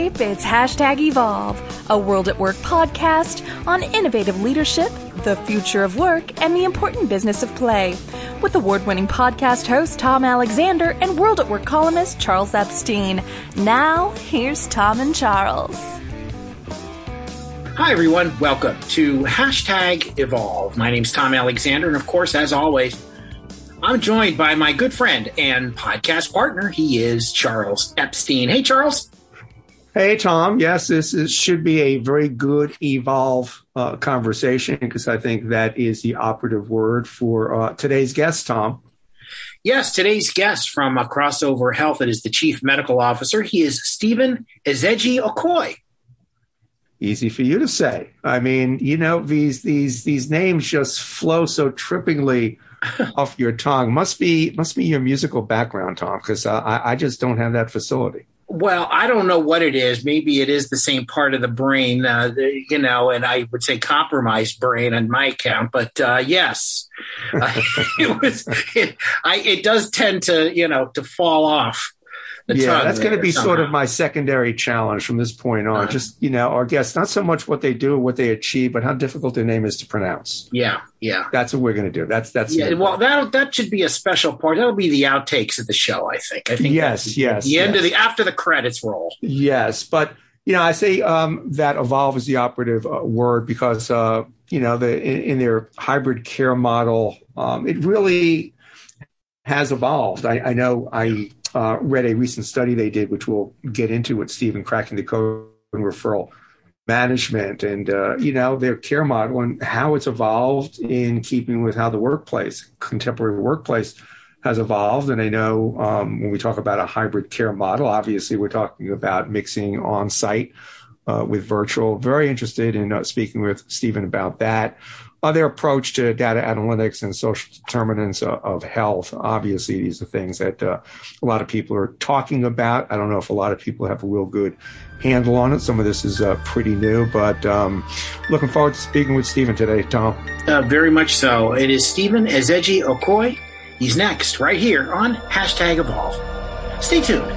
Skype, it's hashtag Evolve, a World at Work podcast on innovative leadership, the future of work, and the important business of play. With award-winning podcast host Tom Alexander and World at Work columnist Charles Epstein. Now, here's Tom and Charles. Hi, everyone. Welcome to hashtag Evolve. My name's Tom Alexander, and of course, as always, I'm joined by my good friend and podcast partner. He is Charles Epstein. Hey, Charles. Hey, Tom. Yes, should be a very good Evolve conversation, because I think that is the operative word for today's guest, Tom. Yes, today's guest from Crossover Health, it is the Chief Medical Officer. He is Stephen Ezeji-Okoye. Easy for you to say. I mean, you know, these names just flow so trippingly off your tongue. Must be your musical background, Tom, because I just don't have that facility. Well, I don't know what it is. Maybe it is the same part of the brain, and I would say compromised brain on my account. But yes, it does tend to fall off. Yeah, that's going to be sort of my secondary challenge from this point on. Just, our guests, not so much what they do or what they achieve, but how difficult their name is to pronounce. Yeah. That's what we're going to do. That's yeah. Well, that should be a special part. That'll be the outtakes of the show, I think. Yes. The end of after the credits roll. Yes, but I say that evolve is the operative word because in their hybrid care model, it really has evolved. I know I read a recent study they did, which we'll get into with Stephen, cracking the code in referral management, and their care model and how it's evolved in keeping with how the contemporary workplace has evolved. And I know when we talk about a hybrid care model, obviously we're talking about mixing on-site with virtual. Very interested in speaking with Stephen about that. Their approach to data analytics and social determinants of health. Obviously, these are things that a lot of people are talking about. I don't know if a lot of people have a real good handle on it. Some of this is pretty new, but looking forward to speaking with Stephen today, Tom. Very much so. It is Stephen Ezeji-Okoye. He's next, right here on hashtag Evolve. Stay tuned.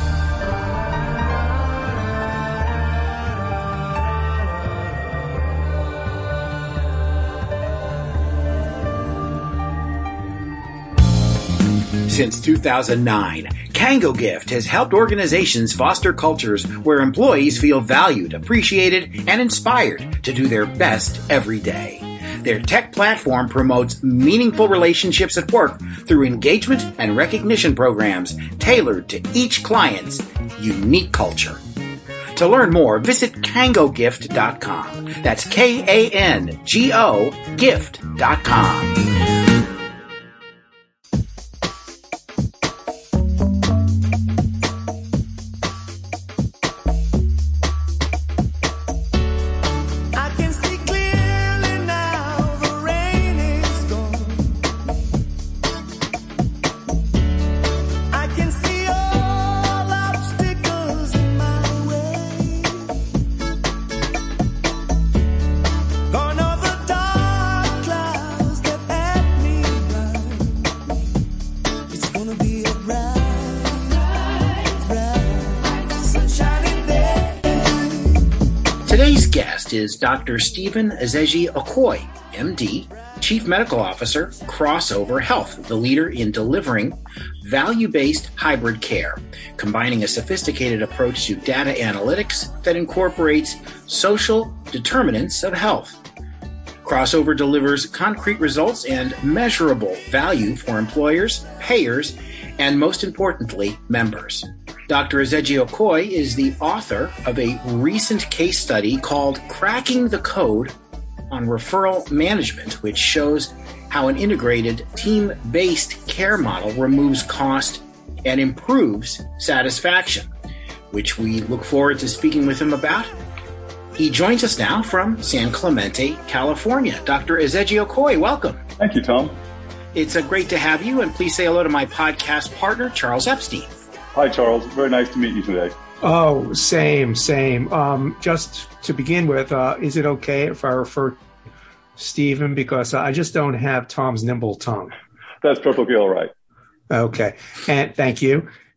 Since 2009, KangoGift has helped organizations foster cultures where employees feel valued, appreciated, and inspired to do their best every day. Their tech platform promotes meaningful relationships at work through engagement and recognition programs tailored to each client's unique culture. To learn more, visit kangogift.com. That's KANGO gift.com. Today's guest is Dr. Stephen Ezeji-Okoye, MD, Chief Medical Officer, Crossover Health, the leader in delivering value-based hybrid care, combining a sophisticated approach to data analytics that incorporates social determinants of health. Crossover delivers concrete results and measurable value for employers, payers, and most importantly, members. Dr. Ezeji-Okoye is the author of a recent case study called Cracking the Code on Referral Management, which shows how an integrated team-based care model removes cost and improves satisfaction, which we look forward to speaking with him about. He joins us now from San Clemente, California. Dr. Ezeji-Okoye, welcome. Thank you, Tom. It's great to have you, and please say hello to my podcast partner, Charles Epstein. Hi, Charles. Very nice to meet you today. Oh, same. Just to begin with, is it okay if I refer Stephen? Because I just don't have Tom's nimble tongue. That's perfectly all right. Okay. And thank you.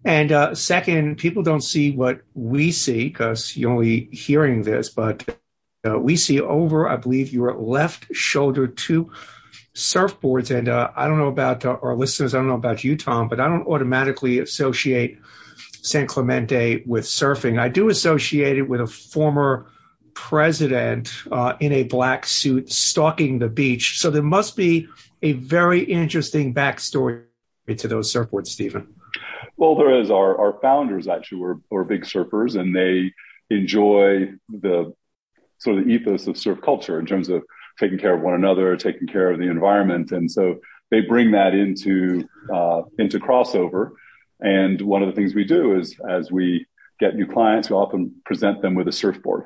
And second, people don't see what we see because you're only hearing this, but we see over, I believe, your left shoulder, two surfboards. And I don't know about our listeners, I don't know about you, Tom, but I don't automatically associate San Clemente with surfing. I do associate it with a former president in a black suit stalking the beach. So there must be a very interesting backstory to those surfboards, Stephen. Well, there is. Our founders actually were big surfers, and they enjoy the sort of the ethos of surf culture in terms of taking care of one another, taking care of the environment. And so they bring that into Crossover. And one of the things we do is, as we get new clients, we often present them with a surfboard.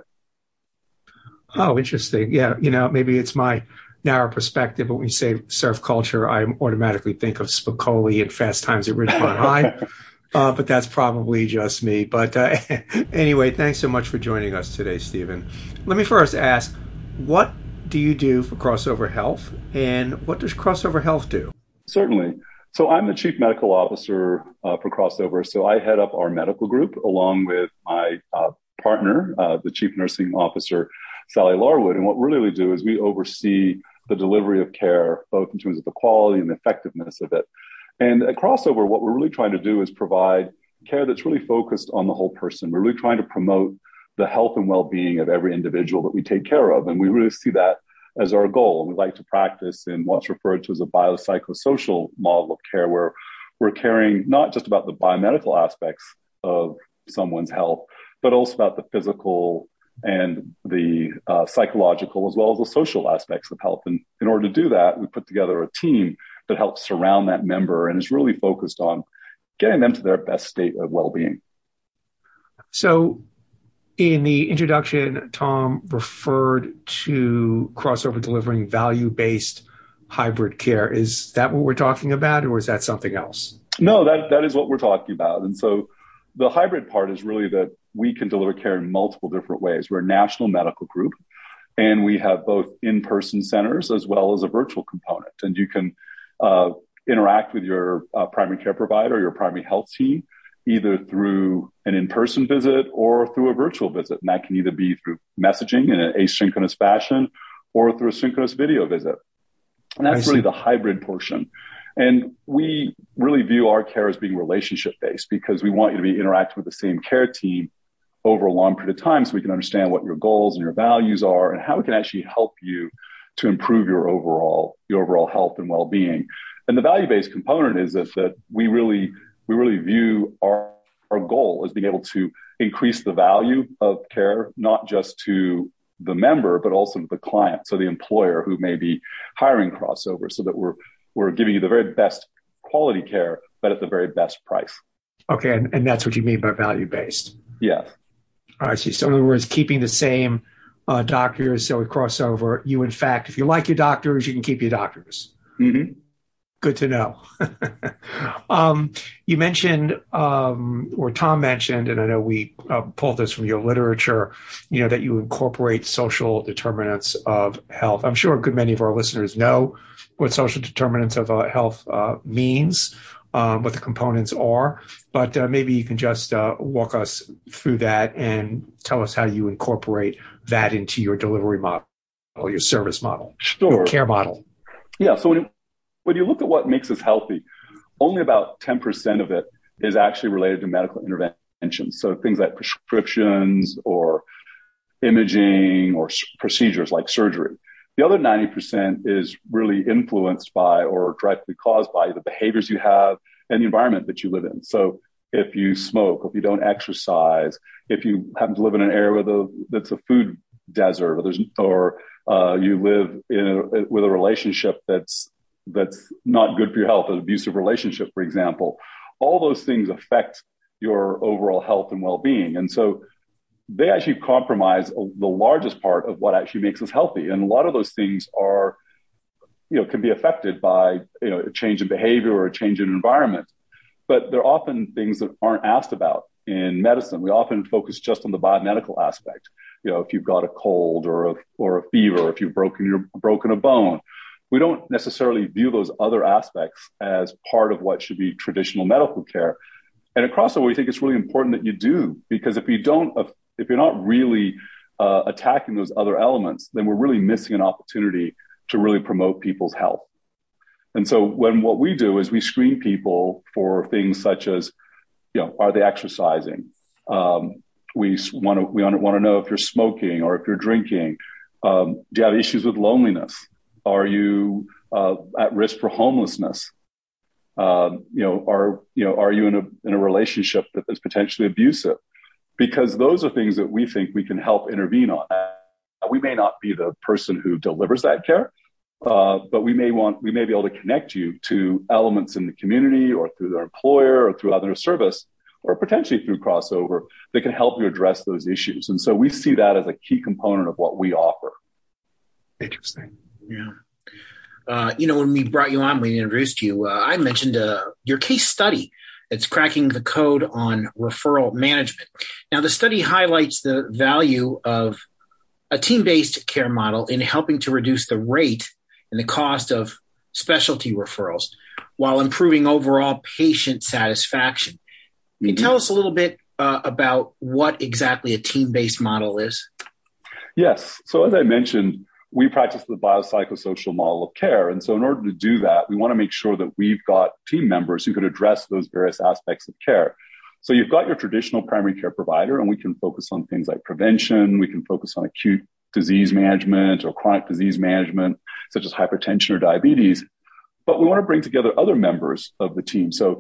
Oh, interesting. Yeah, maybe it's my narrow perspective, but when you say surf culture, I automatically think of Spicoli and Fast Times at Ridgemont High. But that's probably just me. But anyway, thanks so much for joining us today, Stephen. Let me first ask, what do you do for Crossover Health, and what does Crossover Health do? Certainly. So I'm the Chief Medical Officer for Crossover. So I head up our medical group along with my partner, the Chief Nursing Officer, Sally Larwood. And what we really do is we oversee the delivery of care, both in terms of the quality and the effectiveness of it. And at Crossover, what we're really trying to do is provide care that's really focused on the whole person. We're really trying to promote the health and well-being of every individual that we take care of. And we really see that as our goal. And we like to practice in what's referred to as a biopsychosocial model of care, where we're caring not just about the biomedical aspects of someone's health, but also about the physical and the psychological, as well as the social aspects of health. And in order to do that, we put together a team that helps surround that member and is really focused on getting them to their best state of well-being. So in the introduction, Tom referred to Crossover delivering value-based hybrid care. Is that what we're talking about, or is that something else? No, that is what we're talking about. And so the hybrid part is really that we can deliver care in multiple different ways. We're a national medical group, and we have both in-person centers as well as a virtual component. And you can interact with your primary care provider, your primary health team, either through an in-person visit or through a virtual visit. And that can either be through messaging in an asynchronous fashion or through a synchronous video visit. And that's really the hybrid portion. And we really view our care as being relationship-based because we want you to be interacting with the same care team over a long period of time so we can understand what your goals and your values are and how we can actually help you to improve your overall health and well-being. And the value-based component is that we really view our goal as being able to increase the value of care, not just to the member, but also to the client, so the employer who may be hiring Crossover, so that we're giving you the very best quality care, but at the very best price. Okay, and that's what you mean by value-based? Yes. I see. So in other words, keeping the same doctors, so with Crossover, you, in fact, if you like your doctors, you can keep your doctors. Mm-hmm. Good to know. You mentioned, or Tom mentioned, and I know we pulled this from your literature, that you incorporate social determinants of health. I'm sure a good many of our listeners know what social determinants of health means, what the components are, but maybe you can just walk us through that and tell us how you incorporate that into your delivery model, your service model, your care model. Yeah, so when you look at what makes us healthy, only about 10% of it is actually related to medical interventions. So things like prescriptions or imaging or procedures like surgery. The other 90% is really influenced by or directly caused by the behaviors you have and the environment that you live in. So if you smoke, if you don't exercise, if you happen to live in an area that's a food desert, or you live with a relationship that's not good for your health, an abusive relationship, for example, all those things affect your overall health and well-being. And so they actually compromise the largest part of what actually makes us healthy. And a lot of those things are, can be affected by, a change in behavior or a change in environment. But they're often things that aren't asked about in medicine. We often focus just on the biomedical aspect. If you've got a cold or a fever, or if you've broken a bone, we don't necessarily view those other aspects as part of what should be traditional medical care. And at Crossover, we think it's really important that you do, because if you're not really attacking those other elements, then we're really missing an opportunity to really promote people's health. And so what we do is we screen people for things such as, are they exercising? We want to know if you're smoking or if you're drinking. Do you have issues with loneliness? Are you at risk for homelessness? Are you in a relationship that is potentially abusive? Because those are things that we think we can help intervene on. We may not be the person who delivers that care, but we may be able to connect you to elements in the community or through their employer or through other service, or potentially through Crossover, that can help you address those issues. And so we see that as a key component of what we offer. Interesting. Yeah. When we brought you on, we introduced you, I mentioned your case study. It's cracking the code on referral management. Now, the study highlights the value of a team-based care model in helping to reduce the rate and the cost of specialty referrals while improving overall patient satisfaction. Can you tell us a little bit about what exactly a team-based model is? Yes. So as I mentioned, we practice the biopsychosocial model of care. And so in order to do that, we want to make sure that we've got team members who could address those various aspects of care. So you've got your traditional primary care provider, and we can focus on things like prevention. We can focus on acute disease management or chronic disease management, such as hypertension or diabetes. But we want to bring together other members of the team. So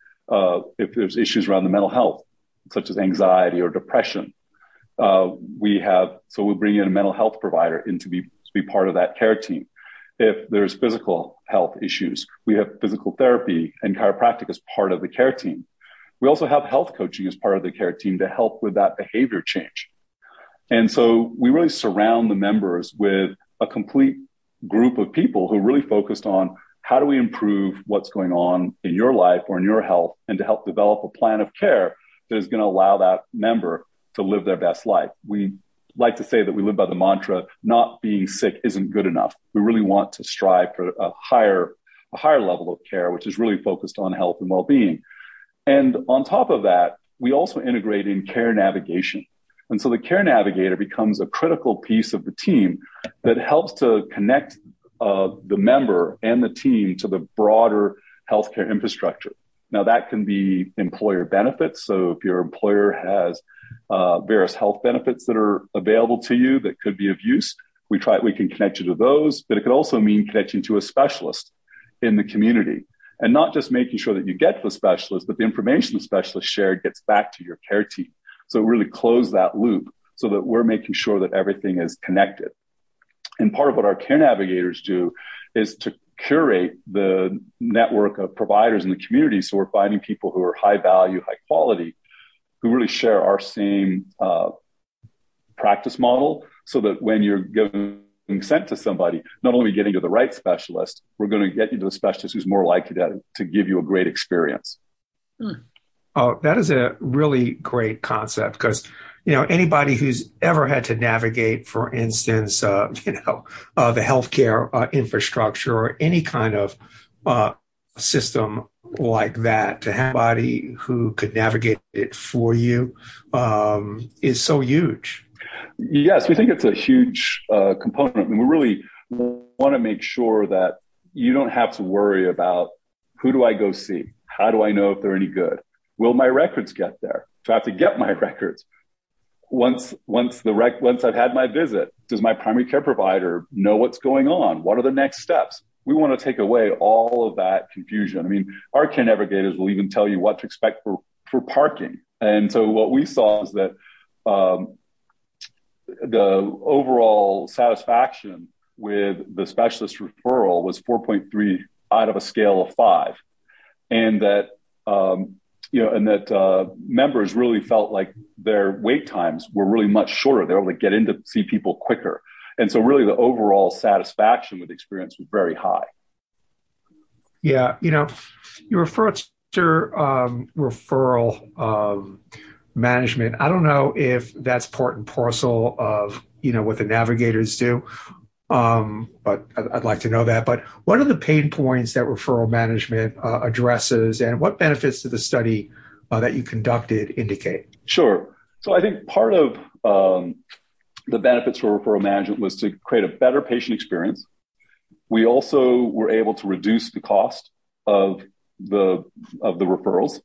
if there's issues around the mental health, such as anxiety or depression, we'll bring in a mental health provider to be part of that care team. If there's physical health issues, we have physical therapy and chiropractic as part of the care team. We also have health coaching as part of the care team to help with that behavior change. And so we really surround the members with a complete group of people who are really focused on how do we improve what's going on in your life or in your health, and to help develop a plan of care that is going to allow that member to live their best life. We like to say that we live by the mantra, not being sick isn't good enough. We really want to strive for a higher level of care, which is really focused on health and well-being. And on top of that, we also integrate in care navigation. And so the care navigator becomes a critical piece of the team that helps to connect the member and the team to the broader healthcare infrastructure. Now, that can be employer benefits. So if your employer has various health benefits that are available to you that could be of use, we can connect you to those. But it could also mean connecting to a specialist in the community, and not just making sure that you get to the specialist, but the information the specialist shared gets back to your care team. So really close that loop so that we're making sure that everything is connected. And part of what our care navigators do is to curate the network of providers in the community. So we're finding people who are high value, high quality, who really share our same practice model, so that when you're getting sent to somebody, not only getting to the right specialist, we're going to get you to the specialist who's more likely to give you a great experience. Oh, that is a really great concept, because anybody who's ever had to navigate, for instance, the healthcare infrastructure or any kind of system like that, to have somebody who could navigate it for you is so huge. Yes, we think it's a huge component. And we really want to make sure that you don't have to worry about, who do I go see? How do I know if they're any good? Will my records get there? Do I have to get my records? Once I've had my visit, does my primary care provider know what's going on? What are the next steps? We want to take away all of that confusion. I mean, our care navigators will even tell you what to expect for parking. And so what we saw is that the overall satisfaction with the specialist referral was 4.3 out of a scale of 5. And that, members really felt like their wait times were really much shorter. They were able to get in to see people quicker. And so really the overall satisfaction with the experience was very high. Yeah. You refer to referral management. I don't know if that's part and parcel of, what the navigators do. But I'd like to know that. But what are the pain points that referral management addresses, and what benefits did the study that you conducted indicate? Sure. So I think part of the benefits for referral management was to create a better patient experience. We also were able to reduce the cost of the referrals.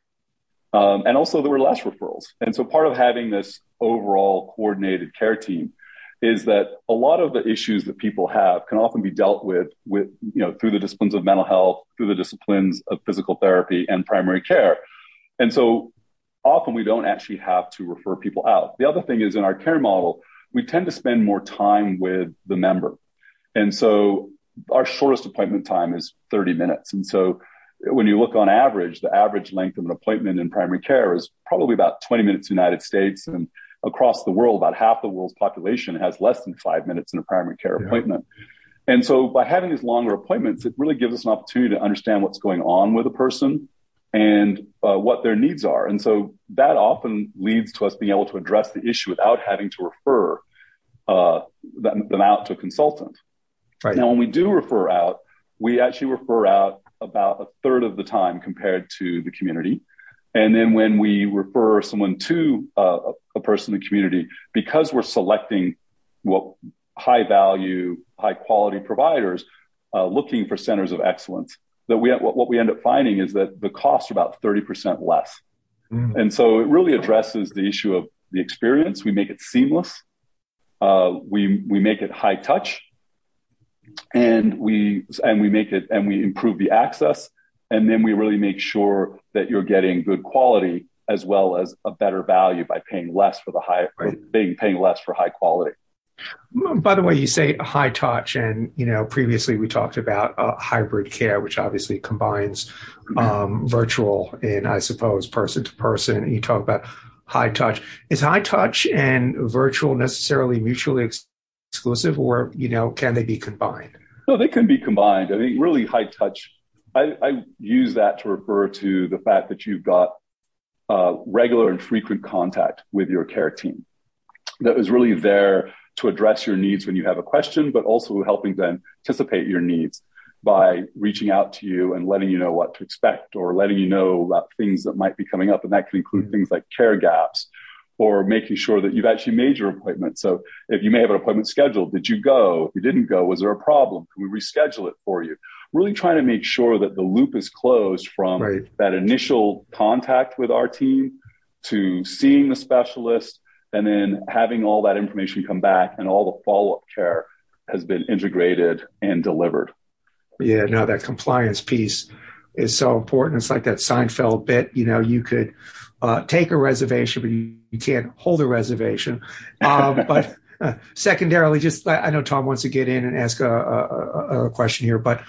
And also there were less referrals. And so part of having this overall coordinated care team is that a lot of the issues that people have can often be dealt with, through the disciplines of mental health, through the disciplines of physical therapy and primary care. And so often we don't actually have to refer people out. The other thing is in our care model, we tend to spend more time with the member. And so our shortest appointment time is 30 minutes. And so when you look on average, the average length of an appointment in primary care is probably about 20 minutes in the United States. And across the world, about half the world's population has less than 5 minutes in a primary care appointment. And so by having these longer appointments, it really gives us an opportunity to understand what's going on with a person and what their needs are. And so that often leads to us being able to address the issue without having to refer them out to a consultant. Right. Now, when we do refer out, we actually refer out about a third of the time compared to the community. And then when we refer someone to a person in the community, because we're selecting what high value, high quality providers, looking for centers of excellence, that what we end up finding is that the costs are about 30% less. And so it really addresses the issue of the experience. We make it seamless. We make it high touch, and we improve the access. And then we really make sure that you're getting good quality as well as a better value by paying less for paying less for high quality. By the way, you say high touch, and previously we talked about hybrid care, which obviously combines virtual and, I suppose, person to person. You talk about high touch. Is high touch and virtual necessarily mutually exclusive, or can they be combined? No, they can be combined. I think really high touch. I use that to refer to the fact that you've got regular and frequent contact with your care team that is really there to address your needs when you have a question, but also helping to anticipate your needs by reaching out to you and letting you know what to expect, or letting you know about things that might be coming up. And that can include things like care gaps, or making sure that you've actually made your appointment. So if you may have an appointment scheduled, did you go? If you didn't go, was there a problem? Can we reschedule it for you? Really trying to make sure that the loop is closed from that initial contact with our team to seeing the specialist, and then having all that information come back and all the follow-up care has been integrated and delivered. Yeah, no, that compliance piece is so important. It's like that Seinfeld bit, you could take a reservation, but you can't hold a reservation. But secondarily, I know Tom wants to get in and ask a question here, but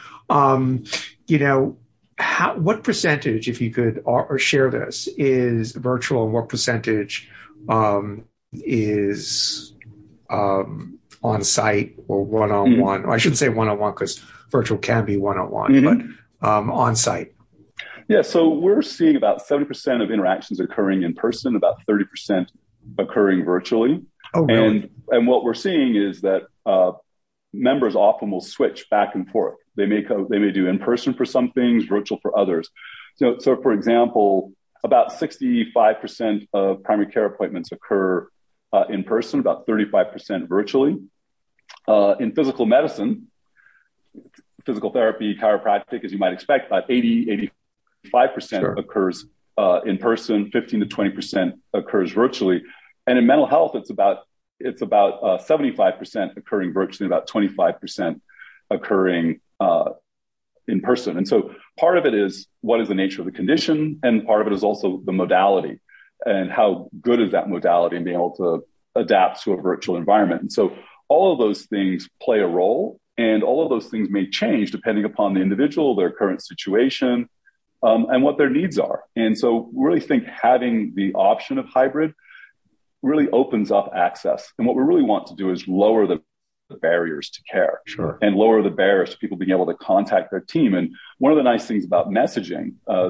what percentage, if you could or share this, is virtual, and what percentage is on site or one-on-one? Mm-hmm. I shouldn't say one-on-one because virtual can be one-on-one, but on site. Yeah, so we're seeing about 70% of interactions occurring in person, about 30% occurring virtually. Oh, really? And what we're seeing is that members often will switch back and forth. They may do in person for some things, virtual for others. So for example, about 65% of primary care appointments occur in person, about 35% virtually. In physical medicine, physical therapy, chiropractic, as you might expect, about 85% occurs in person, 15 to 20% occurs virtually. And in mental health, it's about 75% occurring virtually, about 25% occurring in person. And so part of it is what is the nature of the condition, and part of it is also the modality and how good is that modality and being able to adapt to a virtual environment. And so all of those things play a role, and all of those things may change depending upon the individual, their current situation, and what their needs are. And so we really think having the option of hybrid really opens up access. And what we really want to do is lower the barriers to care and lower the barriers to people being able to contact their team. And one of the nice things about messaging,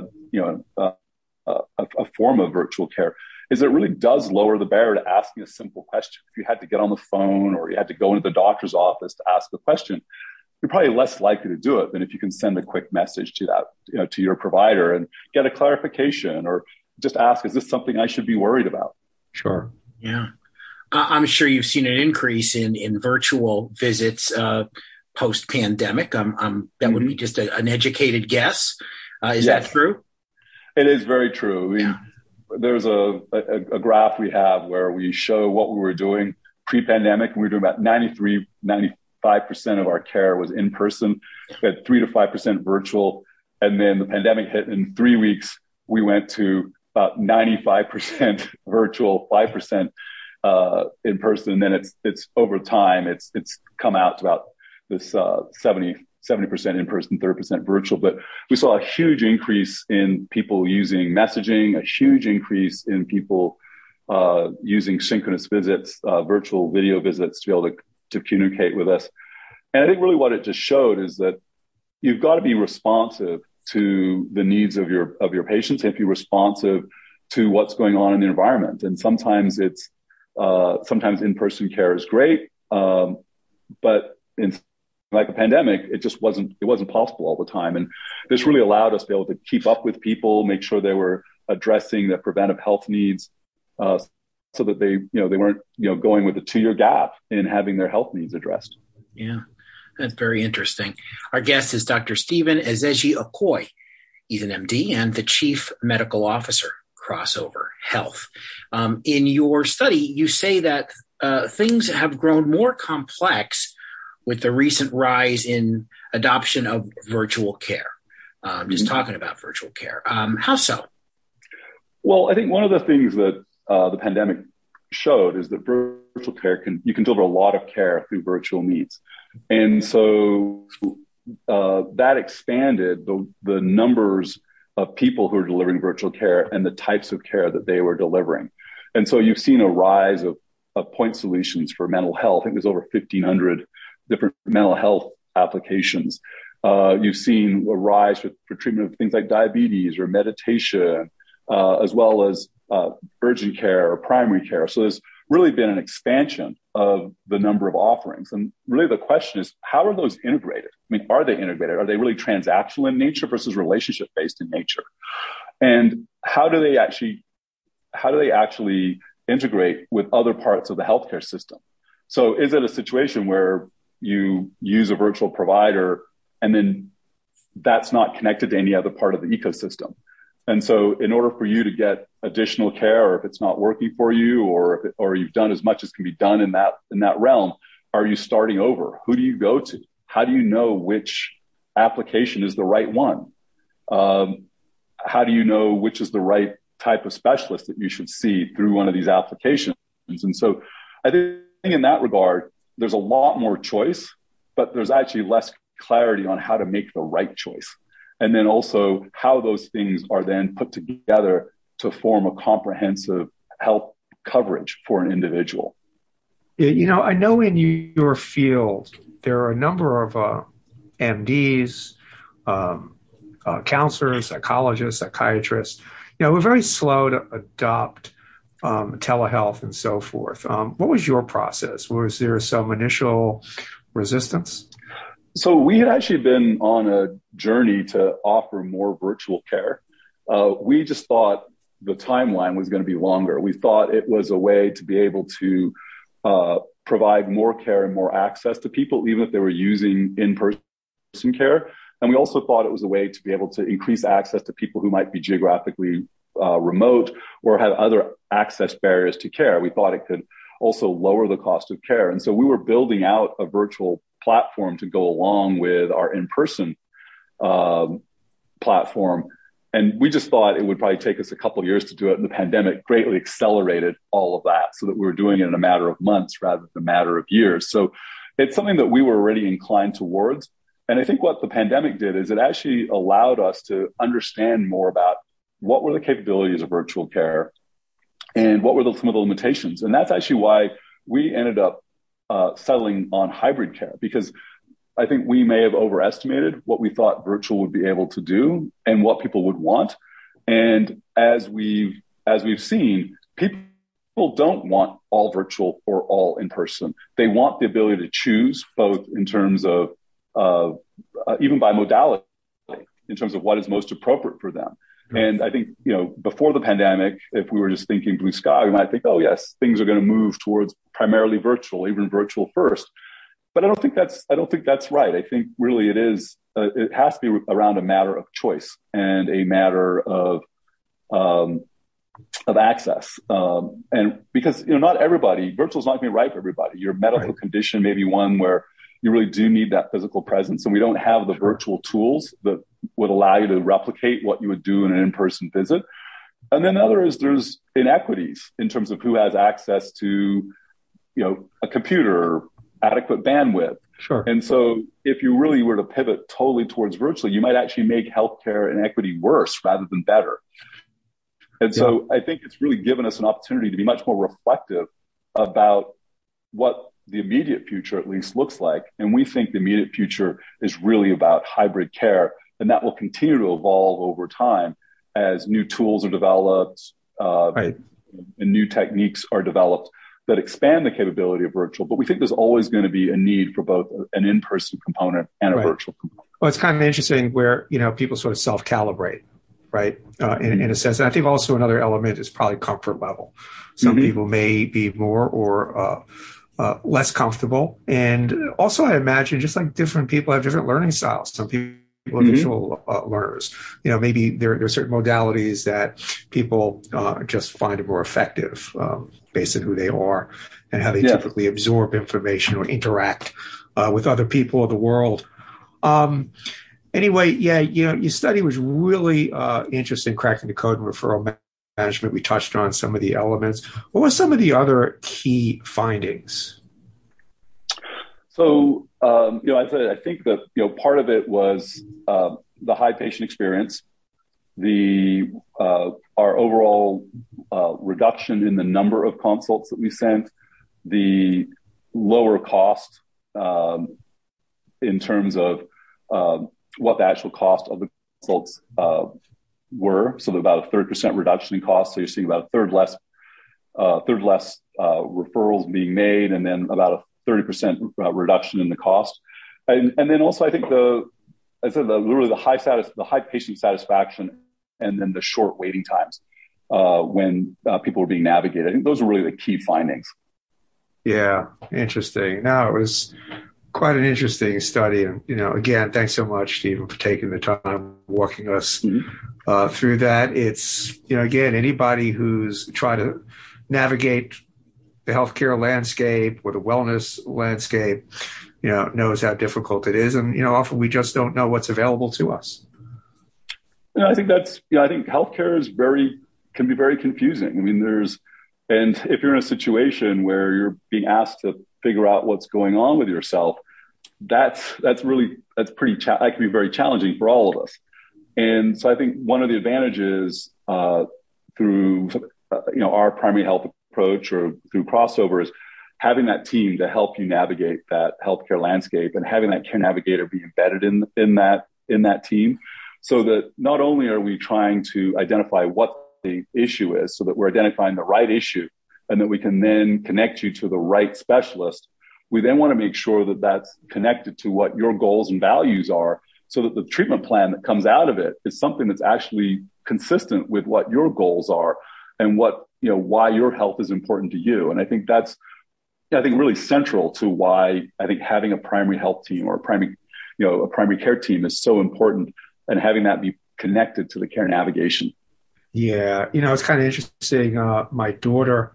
a form of virtual care, is it really does lower the barrier to asking a simple question. If you had to get on the phone or you had to go into the doctor's office to ask a question, you're probably less likely to do it than if you can send a quick message to that, to your provider and get a clarification, or just ask, is this something I should be worried about? Sure. Yeah. I'm sure you've seen an increase in virtual visits post-pandemic. That would be just an educated guess. Is that true? It is very true. I mean, there's a graph we have where we show what we were doing pre-pandemic, and we were doing about 95% of our care was in person. We had 3 to 5% virtual. And then the pandemic hit. In 3 weeks, we went to about 95% virtual, 5% in person. And then it's over time, it's come out to about this 70% in person, 30% virtual. But we saw a huge increase in people using messaging, a huge increase in people using synchronous visits, virtual video visits to be able to communicate with us. And I think really what it just showed is that you've got to be responsive to the needs of your patients, and be responsive to what's going on in the environment. And sometimes sometimes in-person care is great, but in like a pandemic, it wasn't possible all the time. And this really allowed us to be able to keep up with people, make sure they were addressing their preventive health needs, so that they weren't going with a 2-year gap in having their health needs addressed. Yeah, that's very interesting. Our guest is Dr. Stephen Ezeji-Okoye. He's an MD and the Chief Medical Officer, Crossover Health. In your study, you say that things have grown more complex with the recent rise in adoption of virtual care. Just talking about virtual care. How so? Well, I think one of the things that the pandemic showed is that virtual care you can deliver a lot of care through virtual means. And so that expanded the numbers of people who are delivering virtual care and the types of care that they were delivering. And so you've seen a rise of point solutions for mental health. I think there's over 1,500 different mental health applications. You've seen a rise for treatment of things like diabetes or meditation, as well as urgent care or primary care. So there's really been an expansion of the number of offerings. And really the question is, how are those integrated? I mean, are they integrated? Are they really transactional in nature versus relationship-based in nature? And how do they actually integrate with other parts of the healthcare system? So is it a situation where you use a virtual provider and then that's not connected to any other part of the ecosystem? And so in order for you to get additional care, or if it's not working for you, or you've done as much as can be done in that realm, are you starting over? Who do you go to? How do you know which application is the right one? How do you know which is the right type of specialist that you should see through one of these applications? And so I think in that regard, there's a lot more choice, but there's actually less clarity on how to make the right choice. And then also how those things are then put together to form a comprehensive health coverage for an individual. I know in your field, there are a number of MDs, counselors, psychologists, psychiatrists. We're very slow to adopt telehealth and so forth. What was your process? Was there some initial resistance? So we had actually been on a journey to offer more virtual care. We just thought the timeline was going to be longer. We thought it was a way to be able to provide more care and more access to people, even if they were using in-person care. And we also thought it was a way to be able to increase access to people who might be geographically remote or have other access barriers to care. We thought it could also lower the cost of care. And so we were building out a virtual platform to go along with our in-person platform. And we just thought it would probably take us a couple of years to do it. And the pandemic greatly accelerated all of that so that we were doing it in a matter of months rather than a matter of years. So it's something that we were already inclined towards. And I think what the pandemic did is it actually allowed us to understand more about what were the capabilities of virtual care and what were some of the limitations. And that's actually why we ended up settling on hybrid care, because I think we may have overestimated what we thought virtual would be able to do and what people would want. And as we've seen, people don't want all virtual or all in person. They want the ability to choose both in terms of even by modality, in terms of what is most appropriate for them. And I think, before the pandemic, if we were just thinking blue sky, we might think, oh, yes, things are going to move towards primarily virtual, even virtual first. But I don't think that's right. I think really it has to be around a matter of choice and a matter of access. And because, not everybody, virtual is not going to be right for everybody. Your medical condition may be one where you really do need that physical presence, and we don't have the virtual tools that would allow you to replicate what you would do in an in-person visit. And then the other is there's inequities in terms of who has access to, a computer, adequate bandwidth. Sure. And so if you really were to pivot totally towards virtual, you might actually make healthcare inequity worse rather than better. And so I think it's really given us an opportunity to be much more reflective about what the immediate future at least looks like. And we think the immediate future is really about hybrid care, and that will continue to evolve over time as new tools are developed and new techniques are developed that expand the capability of virtual. But we think there's always going to be a need for both an in-person component and a virtual component. Well, it's kind of interesting where, people sort of self-calibrate, right? In a sense. And I think also another element is probably comfort level. Some people may be more or less comfortable. And also I imagine just like different people have different learning styles. Some people are visual learners. Maybe there are certain modalities that people just find more effective based on who they are and how they typically absorb information or interact with other people of the world. Anyway, your study was really interesting, cracking the code in referral management. We touched on some of the elements. What were some of the other key findings? So, I think that, part of it was the high patient experience, our overall reduction in the number of consults that we sent, the lower cost in terms of what the actual cost of the consults were. So about a 30% reduction in cost. So you're seeing about a third less referrals being made, and then about a 30% reduction in the cost. And then also I think the high patient satisfaction, and then the short waiting times when people were being navigated. I think those are really the key findings. Yeah. Interesting. No, it was quite an interesting study. And, again, thanks so much, Stephen, for taking the time walking us through that. It's, again, anybody who's trying to navigate the healthcare landscape or the wellness landscape, knows how difficult it is. And, often we just don't know what's available to us. I think I think healthcare can be very confusing. I mean, and if you're in a situation where you're being asked to figure out what's going on with yourself, that can be very challenging for all of us. And so I think one of the advantages through our primary health approach or through Crossover is having that team to help you navigate that healthcare landscape, and having that care navigator be embedded in that team, so that not only are we trying to identify what the issue is, so that we're identifying the right issue and that we can then connect you to the right specialist. We then want to make sure that that's connected to what your goals and values are, so that the treatment plan that comes out of it is something that's actually consistent with what your goals are and why your health is important to you. And I think that's, really central to why I think having a primary health team or a primary care team is so important, and having that be connected to the care navigation. Yeah. It's kind of interesting. My daughter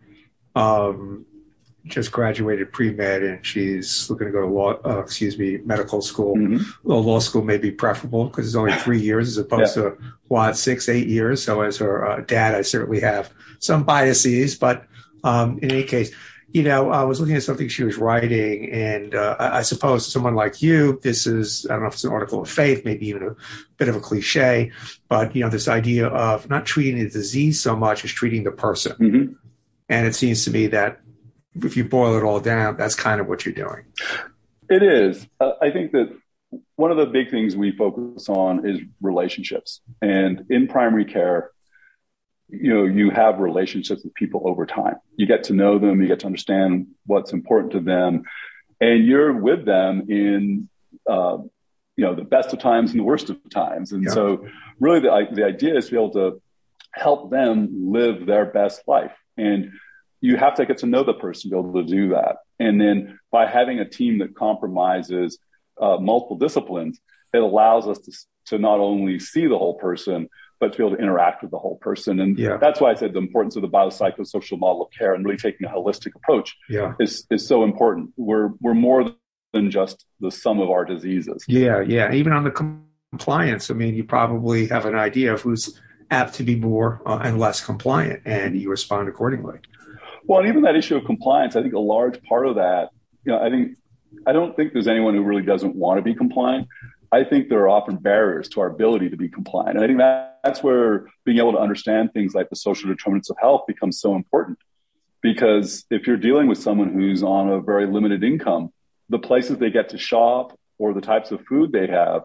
just graduated pre-med, and she's looking to go to medical school. Well, law school may be preferable because it's only 3 years as opposed to 6-8 years. So as her dad, I certainly have some biases, but in any case, I was looking at something she was writing, and I suppose someone like you, this is, I don't know if it's an article of faith, maybe even a bit of a cliche, but, this idea of not treating the disease so much as treating the person. And it seems to me that if you boil it all down, that's kind of what you're doing. It is. I think that one of the big things we focus on is relationships. And in primary care, you have relationships with people over time. You get to know them, you get to understand what's important to them, and you're with them in, the best of times and the worst of times. And so really the idea is to be able to help them live their best life. And you have to get to know the person to be able to do that. And then by having a team that compromises multiple disciplines, it allows us to not only see the whole person, but to be able to interact with the whole person. And that's why I said the importance of the biopsychosocial model of care and really taking a holistic approach is so important. We're more than just the sum of our diseases. Yeah. Even on the compliance, I mean, you probably have an idea of who's apt to be more and less compliant, and you respond accordingly. Well, and even that issue of compliance, I think a large part of that, I don't think there's anyone who really doesn't want to be compliant. I think there are often barriers to our ability to be compliant. And I think that's where being able to understand things like the social determinants of health becomes so important. Because if you're dealing with someone who's on a very limited income, the places they get to shop or the types of food they have,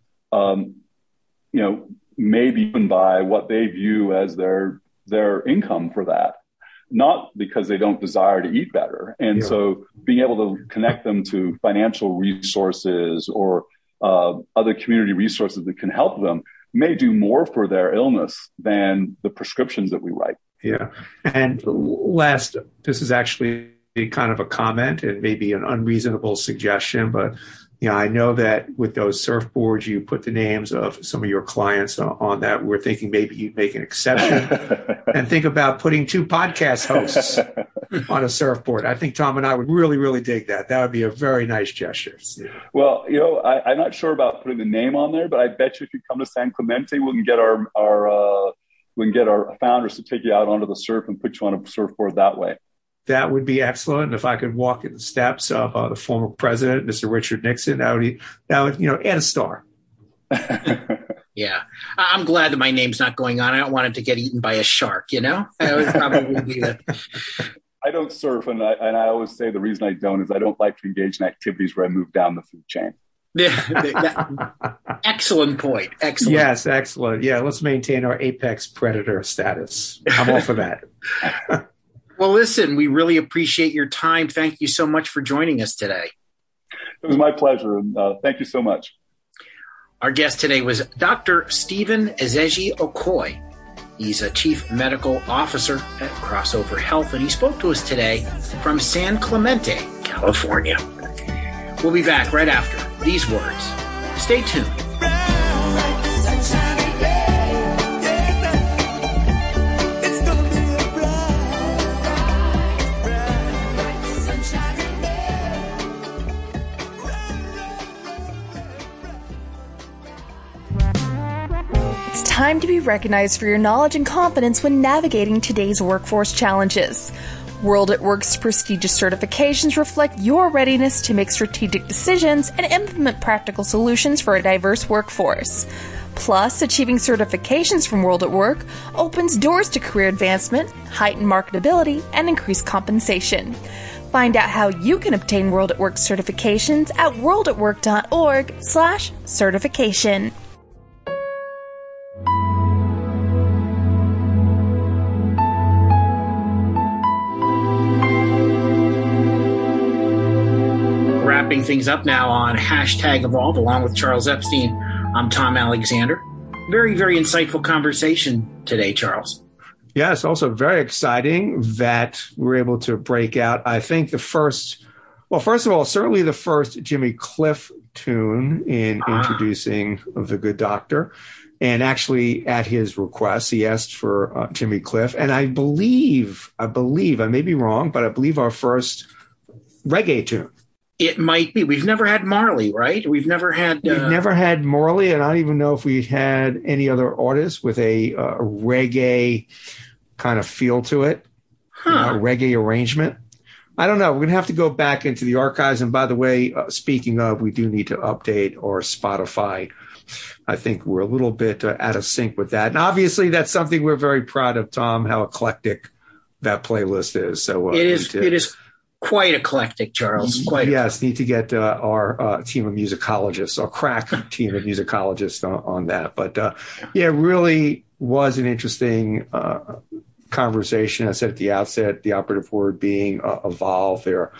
may be driven by what they view as their income for that, not because they don't desire to eat better. And so being able to connect them to financial resources or other community resources that can help them may do more for their illness than the prescriptions that we write. Yeah. And last, this is actually kind of a comment and maybe an unreasonable suggestion, but I know that with those surfboards, you put the names of some of your clients on that. We're thinking maybe you'd make an exception and think about putting 2 podcast hosts on a surfboard. I think Tom and I would really, really dig that. That would be a very nice gesture. Well, I'm not sure about putting the name on there, but I bet you if you come to San Clemente, we can get our founders to take you out onto the surf and put you on a surfboard that way. That would be excellent. If I could walk in the steps of the former president, Mr. Richard Nixon, that would add a star. Yeah. I'm glad that my name's not going on. I don't want it to get eaten by a shark, That would probably be I don't surf, and I always say the reason I don't is I don't like to engage in activities where I move down the food chain. Excellent point. Excellent. Yes, excellent. Yeah, let's maintain our apex predator status. I'm all for that. Well, listen, we really appreciate your time. Thank you so much for joining us today. It was my pleasure, and thank you so much. Our guest today was Dr. Stephen Ezeji Okoye. He's a chief medical officer at Crossover Health, and he spoke to us today from San Clemente, California. We'll be back right after these words. Stay tuned. Time to be recognized for your knowledge and confidence when navigating today's workforce challenges. World at Work's prestigious certifications reflect your readiness to make strategic decisions and implement practical solutions for a diverse workforce. Plus, achieving certifications from World at Work opens doors to career advancement, heightened marketability, and increased compensation. Find out how you can obtain World at Work certifications at worldatwork.org/certification. Wrapping things up now on #Evolve along with Charles Epstein. I'm Tom Alexander. Very, very insightful conversation today, Charles. Yes, also very exciting that we're able to break out, I think first of all, certainly the first Jimmy Cliff tune in introducing The Good Doctor. And actually at his request, he asked for Jimmy Cliff. And I believe, I may be wrong, but I believe our first reggae tune. It might be. We've never had Marley, right? We've never had Marley, and I don't even know if we had any other artists with a reggae kind of feel to it, a reggae arrangement. I don't know. We're going to have to go back into the archives. And by the way, speaking of, we do need to update our Spotify. I think we're a little bit out of sync with that. And obviously, that's something we're very proud of, Tom, how eclectic that playlist is. So it is quite eclectic, Charles. Need to get our team of musicologists, our crack team of musicologists on that. But it really was an interesting conversation. I said at the outset, the operative word being evolve. There are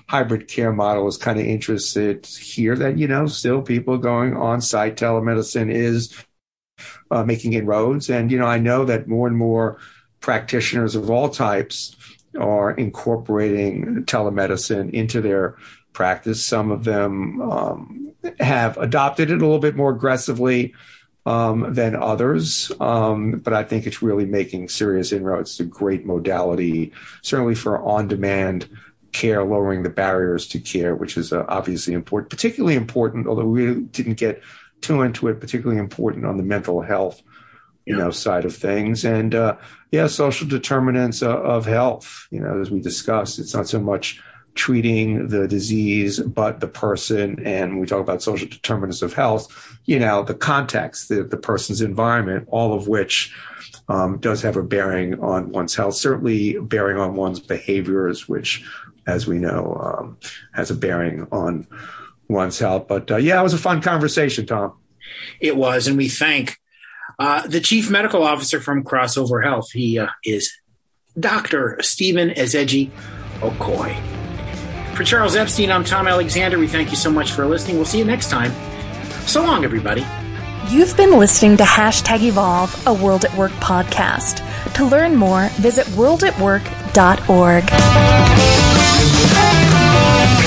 hybrid care model is kind of interested here that, still people going on site. Telemedicine is making inroads. And, I know that more and more practitioners of all types are incorporating telemedicine into their practice. Some of them have adopted it a little bit more aggressively than others. But I think it's really making serious inroads. It's a great modality, certainly for on-demand care, lowering the barriers to care, which is obviously important, particularly important, although we didn't get too into it, particularly important on the mental health, side of things. And social determinants of health, as we discussed, it's not so much treating the disease, but the person. And when we talk about social determinants of health, the context, the person's environment, all of which does have a bearing on one's health, certainly bearing on one's behaviors, which, as we know, has a bearing on one's health. But it was a fun conversation, Tom. It was, and we thank the Chief Medical Officer from Crossover Health. He is Dr. Stephen Ezeji Okoye. For Charles Epstein, I'm Tom Alexander. We thank you so much for listening. We'll see you next time. So long, everybody. You've been listening to #Evolve, a World at Work podcast. To learn more, visit worldatwork.org.